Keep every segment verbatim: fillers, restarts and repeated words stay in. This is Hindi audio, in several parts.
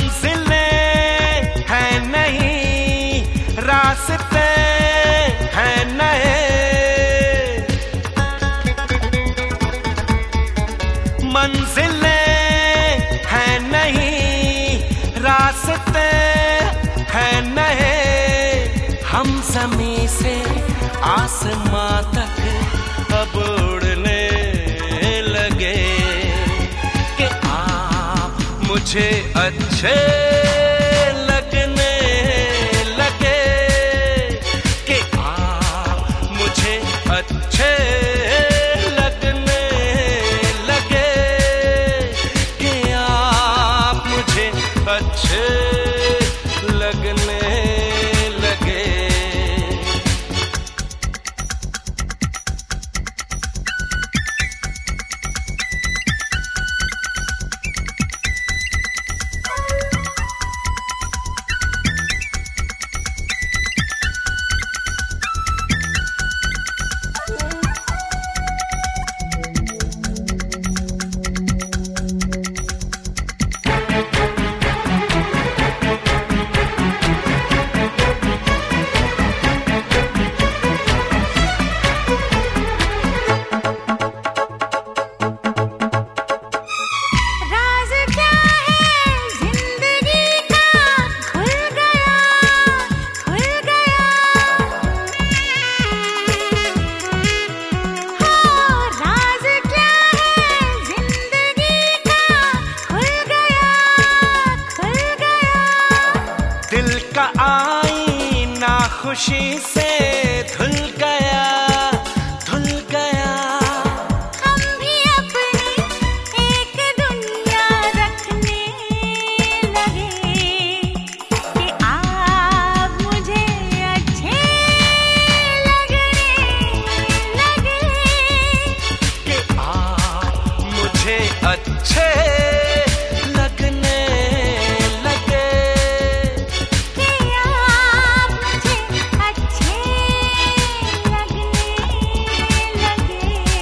मंजिलें हैं नहीं, रास्ते हैं नए, मंजिलें हैं नहीं, रास्ते हैं नए। हम ज़मीं से आसमां तक अब उड़ने लगे कि आप मुझे अच्छे लगने लगे, कि आप मुझे अच्छे लगने लगे, कि आप मुझे अच्छे लगने लगे। खुशी से धुल गया, धुल गया। हम भी अपनी एक दुनिया रखने लगे कि आप मुझे अच्छे लगने लगे, कि आप मुझे अच्छे लगने लगे, कि आप मुझे अच्छे लगने लगे।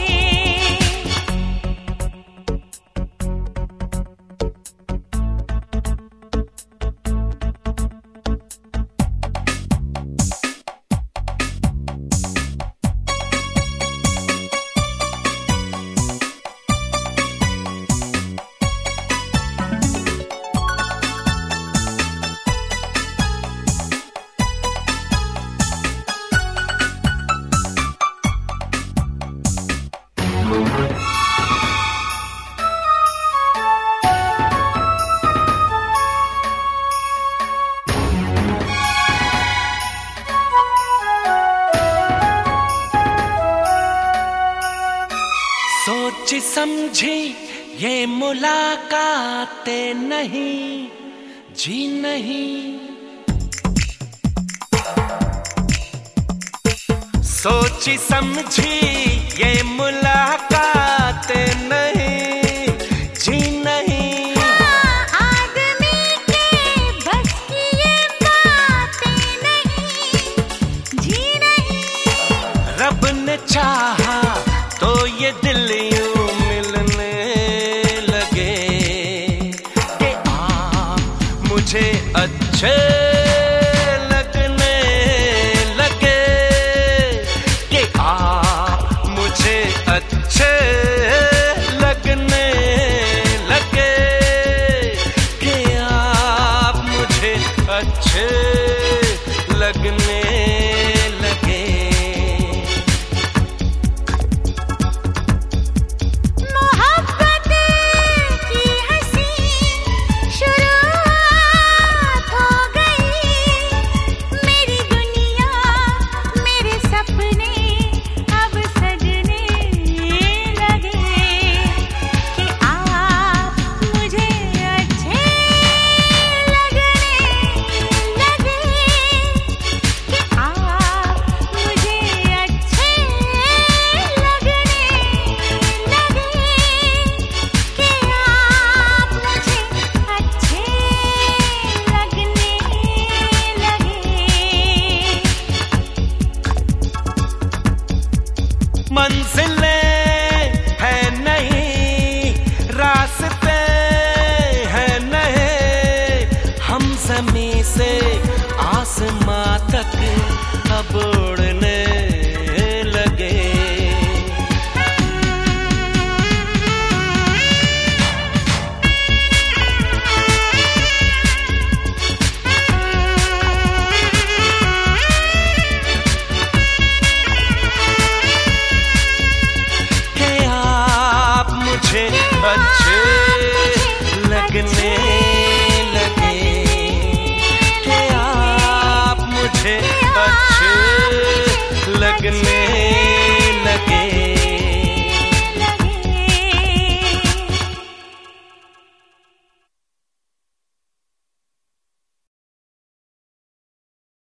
सोची समझी ये मुलाकातें नहीं, जी नहीं। सोची समझी ये मुलाकातें नहीं, जी नहीं। हाँ, आदमी के बस की ये बातें नहीं, जी नहीं। रब ने चाहा तो ये दिल यूं मिलने लगे कि आप मुझे अच्छे लगने लगे, कि आप मुझे अच्छे लगने लगे, कि आप मुझे अच्छे लगने लगे। मोहब्बत की हंसी शुरुआत हो गई, मेरी दुनिया मेरे सपने अब सजने लगे, कि आप मुझे अच्छे लगने लगे, कि जमीन से आसमां तक अब उड़ने लगे। कि आप मुझे अच्छे लगने लगे, कि आप मुझे अच्छे लगने लगे।